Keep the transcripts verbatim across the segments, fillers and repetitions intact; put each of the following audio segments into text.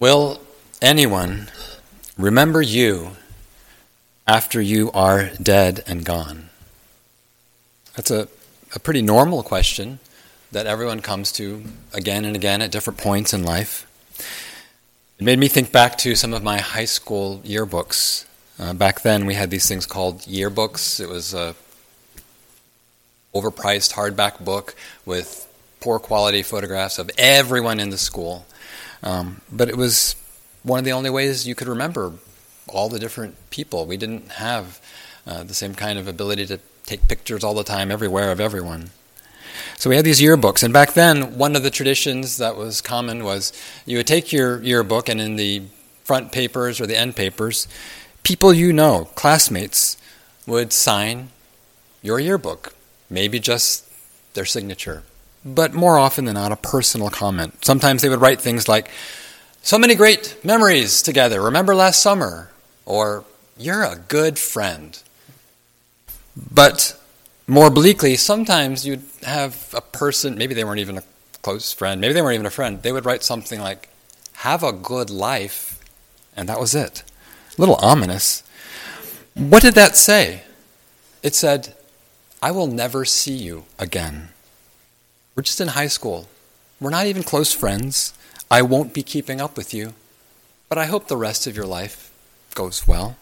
Will anyone remember you after you are dead and gone? That's a, a pretty normal question that everyone comes to again and again at different points in life. It made me think back to some of my high school yearbooks. Uh, back then we had these things called yearbooks. It was a overpriced hardback book with poor quality photographs of everyone in the school. Um, but it was one of the only ways you could remember all the different people. We didn't have uh, the same kind of ability to take pictures all the time everywhere of everyone. So we had these yearbooks, and back then one of the traditions that was common was you would take your yearbook, and in the front papers or the end papers, people you know, classmates, would sign your yearbook. Maybe just their signature, but more often than not a personal comment. Sometimes they would write things like, "So many great memories together, remember last summer?" Or, "You're a good friend." But more obliquely, sometimes you'd have a person, maybe they weren't even a close friend, maybe they weren't even a friend, they would write something like, "Have a good life," and that was it. A little ominous. What did that say? It said, "I will never see you again. We're just in high school. We're not even close friends. I won't be keeping up with you, but I hope the rest of your life goes well."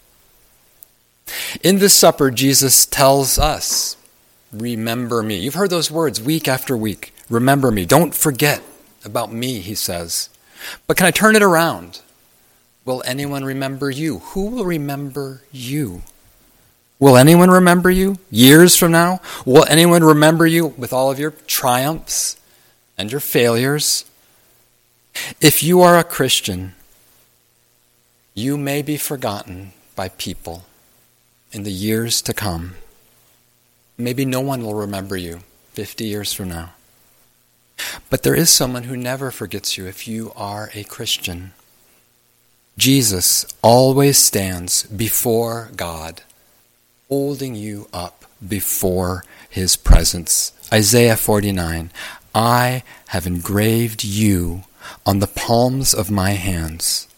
In this supper, Jesus tells us, "Remember me." You've heard those words week after week. Remember me. Don't forget about me, he says. But can I turn it around? Will anyone remember you? Who will remember you? Will anyone remember you years from now? Will anyone remember you with all of your triumphs and your failures? If you are a Christian, you may be forgotten by people in the years to come. Maybe no one will remember you fifty years from now. But there is someone who never forgets you if you are a Christian. Jesus always stands before God, holding you up before his presence. Isaiah forty-nine, "I have engraved you on the palms of my hands."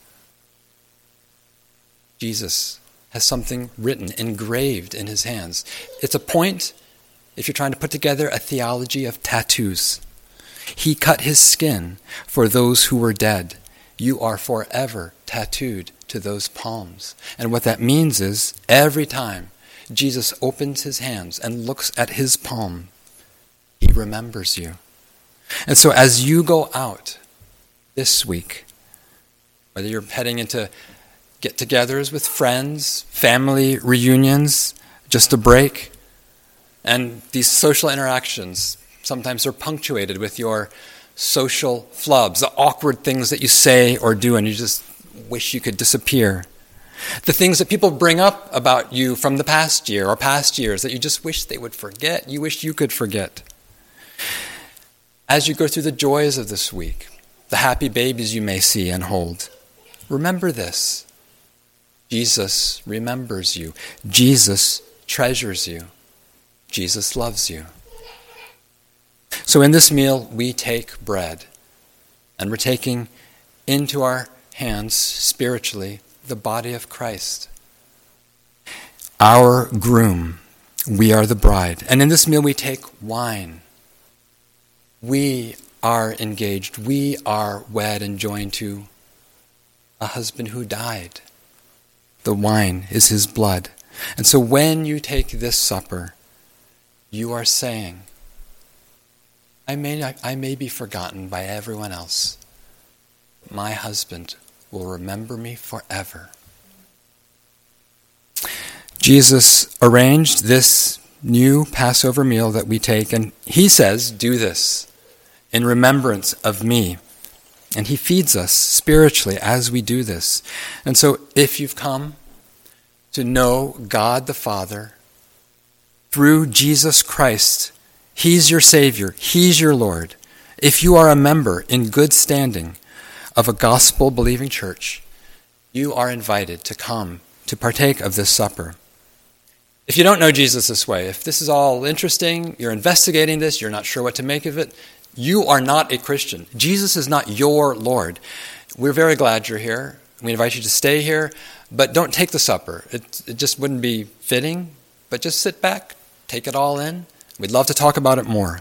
Jesus has something written, engraved in his hands. It's a point if you're trying to put together a theology of tattoos. He cut his skin for those who were dead. You are forever tattooed to those palms. And what that means is every time Jesus opens his hands and looks at his palm, he remembers you. And so as you go out this week, whether you're heading into get-togethers with friends, family reunions, just a break, and these social interactions, sometimes they're punctuated with your social flubs, the awkward things that you say or do and you just wish you could disappear. The things that people bring up about you from the past year or past years that you just wish they would forget, you wish you could forget. As you go through the joys of this week, the happy babies you may see and hold, remember this. Jesus remembers you. Jesus treasures you. Jesus loves you. So in this meal, we take bread, and we're taking into our hands spiritually the body of Christ. Our groom, we are the bride. And in this meal, we take wine. We are engaged. We are wed and joined to a husband who died. The wine is his blood. And so when you take this supper, you are saying, I may not, I may be forgotten by everyone else. My husband will remember me forever. Jesus arranged this new Passover meal that we take, and he says, do this in remembrance of me. And he feeds us spiritually as we do this. And so if you've come to know God the Father through Jesus Christ, he's your Savior, he's your Lord. If you are a member in good standing of a gospel-believing church, you are invited to come to partake of this supper. If you don't know Jesus this way, if this is all interesting, you're investigating this, you're not sure what to make of it, you are not a Christian. Jesus is not your Lord. we're very glad you're here. We invite you to stay here, but don't take the supper. It, it just wouldn't be fitting, but just sit back, take it all in. We'd love to talk about it more.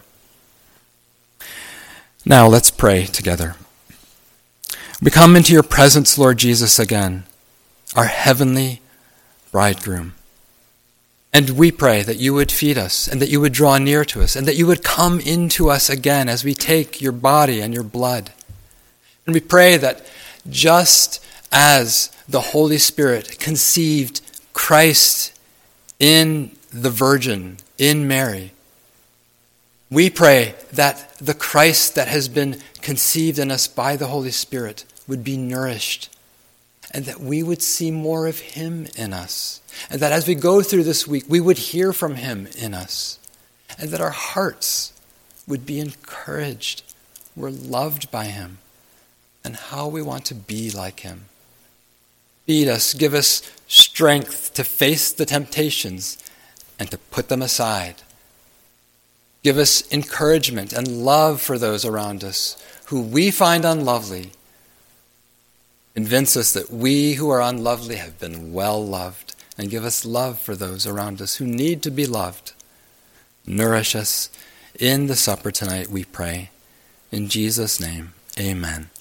Now let's pray together. We come into your presence, Lord Jesus, again, our heavenly bridegroom. And we pray that you would feed us and that you would draw near to us and that you would come into us again as we take your body and your blood. And we pray that just as the Holy Spirit conceived Christ in the Virgin, in Mary, we pray that the Christ that has been conceived in us by the Holy Spirit would be nourished and that we would see more of him in us. And that as we go through this week, we would hear from him in us. And that our hearts would be encouraged. We're loved by him. And how we want to be like him. Feed us, give us strength to face the temptations and to put them aside. Give us encouragement and love for those around us who we find unlovely. Convince us that we who are unlovely have been well loved, and give us love for those around us who need to be loved. Nourish us in the supper tonight, we pray. In Jesus' name, amen.